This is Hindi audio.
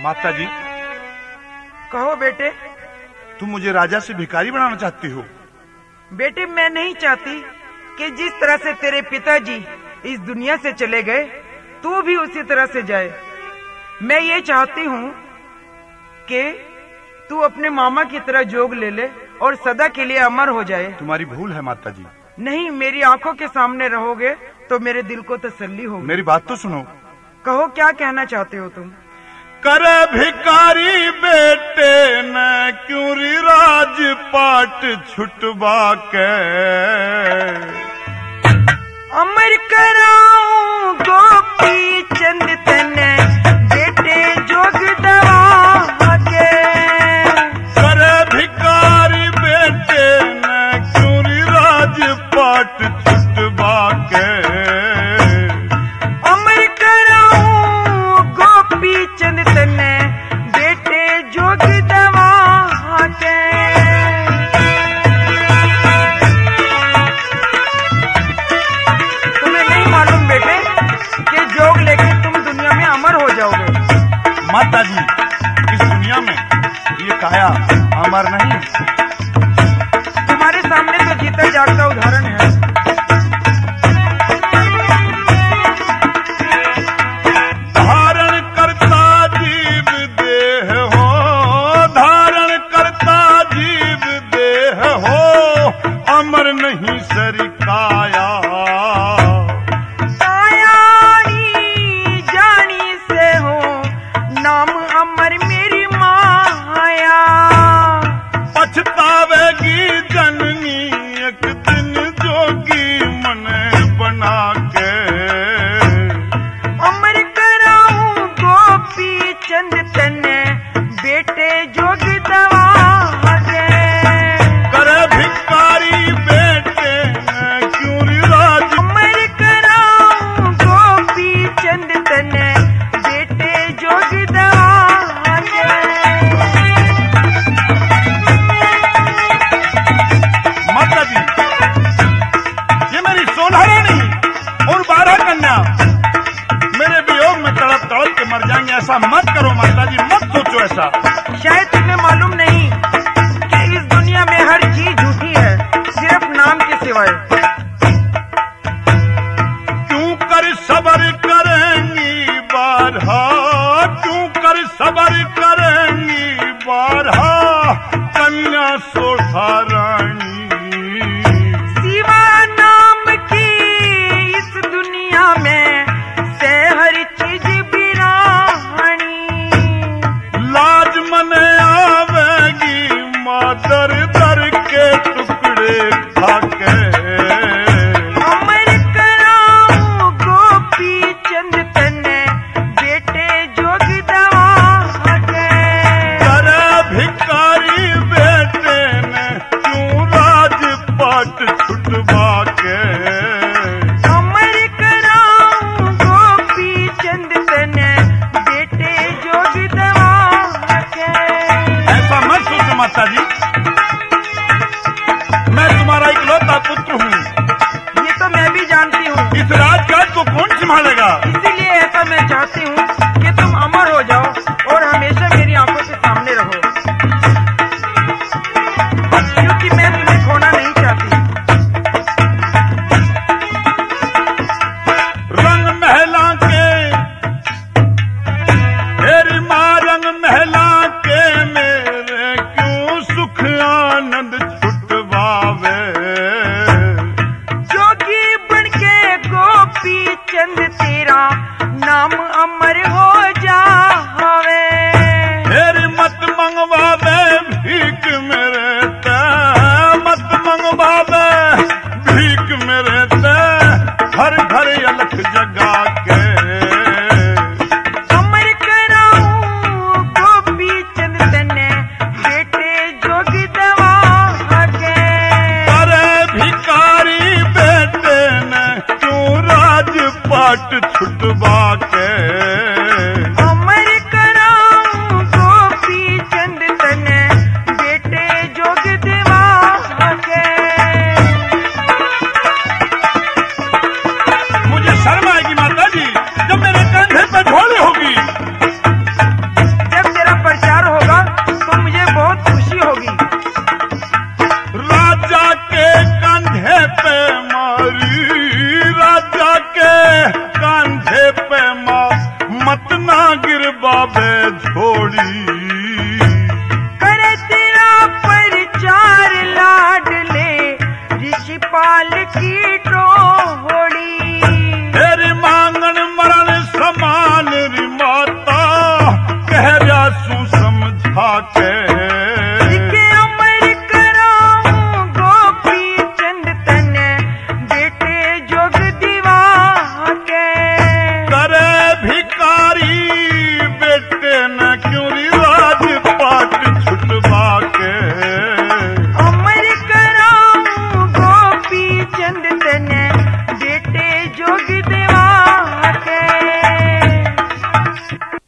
माता जी, कहो बेटे। तुम मुझे राजा से भिखारी बनाना चाहती हो? बेटे, मैं नहीं चाहती कि जिस तरह से तेरे पिताजी इस दुनिया से चले गए तू भी उसी तरह से जाए। मैं ये चाहती हूँ कि तू अपने मामा की तरह जोग ले ले और सदा के लिए अमर हो जाए। तुम्हारी भूल है माता जी। नहीं, मेरी आंखों के सामने रहोगे तो मेरे दिल को तसल्ली होगी। मेरी बात तो सुनो। कहो, क्या कहना चाहते हो तुम? करे भिकारी बेटे न क्यों री राजपाट छुटवा के, अमर कराऊं गोपी चंद तने बेटे जोग दवा के। करे भिकारी बेटे न क्यों री राजपाट छुटवा के, अमर कराऊं गोपी चंद तने बेटे जोग दवा के। तुम्हें नहीं मालूम बेटे कि जोग लेके तुम दुनिया में अमर हो जाओगे? माता जी, इस दुनिया में ये काया अमर नहीं। तुम्हारे सामने तो जीता जागता उदाहरण है। धारण करता जीव देह हो, धारण करता जीव देह हो, अमर नहीं सरी काया। कायानी जानी से हो नाम अमर मेरी माया। पछतावेगी जननी एक दिन जोगी मन बना के, अमर कराऊं गोपी चंद तने बेटे जोग दवा के। करे भिखारी बेटे न क्यों री राज, अमर कराऊं गोपी चंद तने बेटे जोग दवा के। माता जी, ये मेरी 16 रानी और 12 कन्या मेरे वियोग में तड़प तड़प के मर जाएंगे। ऐसा मत करो माता जी, मत सोचो ऐसा। शायद तुम्हें मालूम नहीं कि इस दुनिया में हर चीज झूठी है, सिर्फ नाम के सिवाय। क्यों कर सबर करेंगी बारहा, क्यों कर सबर करेंगी बारहा, कन्या 16 रानी। सिवा नाम की इस दुनिया में से हर चीज बिरानी। लाज मने आवेगी मादर दर के टुकड़े खाके, अमर कराऊं गोपी चंद तने बेटे जोग दवा के। करे भिखारी बेटे ने क्यों राजपाट छुटवा के, अमर कराऊं गोपी चंद तने बेटे जोग दवा के। ऐसा मत सोचो माता जी, मैं तुम्हारा इकलौता पुत्र हूँ। ये तो मैं भी जानती हूँ, इस राजकाज को कौन संभालेगा? इसीलिए ऐसा मैं चाहती हूँ कि तुम अमर हो जाओ और हमेशा मेरी आंखों के सामने रहो, क्योंकि मैं तुम्हें खोना नहीं चाहती। रंग महला के तेरी माँ, रंग महला के मेरे क्यों सुख आनंद छुटवावे, जोगी बन के गोपी चंद तेरा नाम अमर हो जावे। तेरी मत मंगवावे भीख मेरे ते, मत मंगवावे भीख मेरे ते, हर घर अलख जगा के, अमर कराऊं गोपी चंद तने बेटे जोग दवा के। अरे भिखारी बेटे ने क्यों राजपाट छुटवा के, गिर बाबे छोड़ी। करे तेरा परचार लाडले ऋषिपाल की टोहड़ी। तेरी मांगन मरण समान री माता, कह जा सू समझा के